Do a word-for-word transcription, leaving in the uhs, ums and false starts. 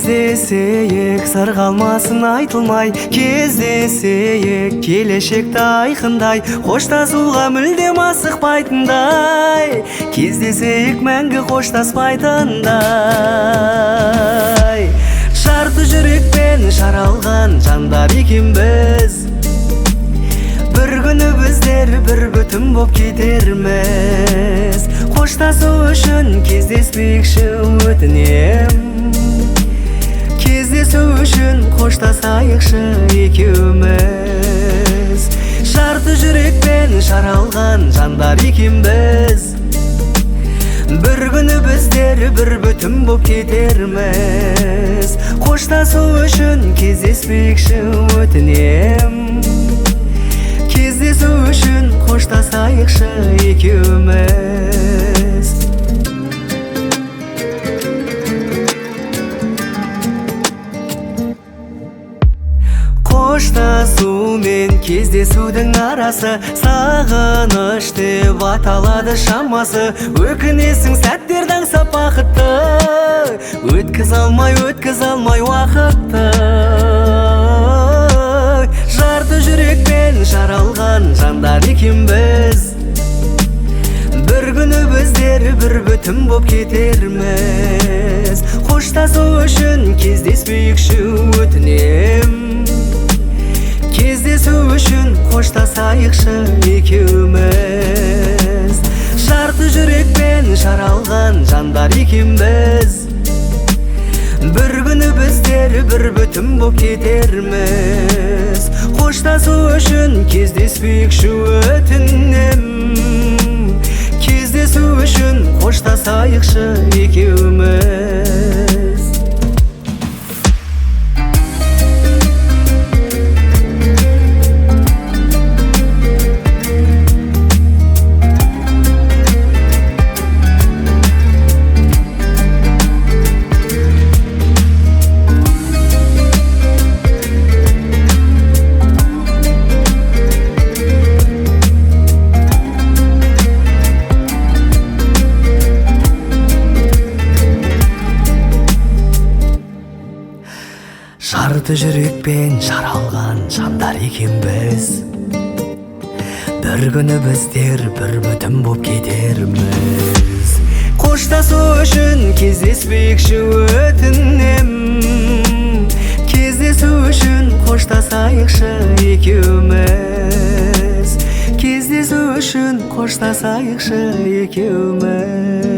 Кездесейік, сыр қалмасын айтылмай, кездесейік, келешекті айқындай, қоштасуға мүлдем асықпайтындай, кездесейік, мәңгі қоштаспайтындай. Жарты жүрекпен жаралған жандар екенбіз, бір күні біздер бір бүтін боп кетерміз. Қоштасу үшін кездеспейікші өтінем, кездесу үшін қоштасайықшы екеуміз. Жарты жүрекпен жаралған жандар екенбіз, бір күні біздер бір бүтін боп кетерміз. Қоштасу үшін кездеспейікші өтінем, кездесу үшін қоштасайықшы екеуміз. Қоштасу мен кездесудің арасы, сағыныш деп аталады шамасы. Өкінесің сәттерді аңсап бақытты, өткіз алмай, өткіз алмай уақытты. Жарты жүрекпен жаралған жандар екенбіз, бір күні біздер бір бүтін боп кетерміз. Қоштасу үшін кездеспейікші өтінем, кездесу үшін қоштасайықшы екеуміз. Жарты жүрекпен жаралған жандар екенбіз, бір күні біздер бір бүтін боп кетерміз. Қоштасу үшін кездеспейікші өтінем, кездесу үшін қоштасайықшы екеуміз. Жарты жүрекпен жаралған жандар екенбіз, бір күні біздер бір бүтін боп кетерміз. Қоштасу үшін кездеспейікші өтінем, кездесу үшін қоштасайықшы екеуміз. Кездесу үшін қоштасайықшы екеуміз.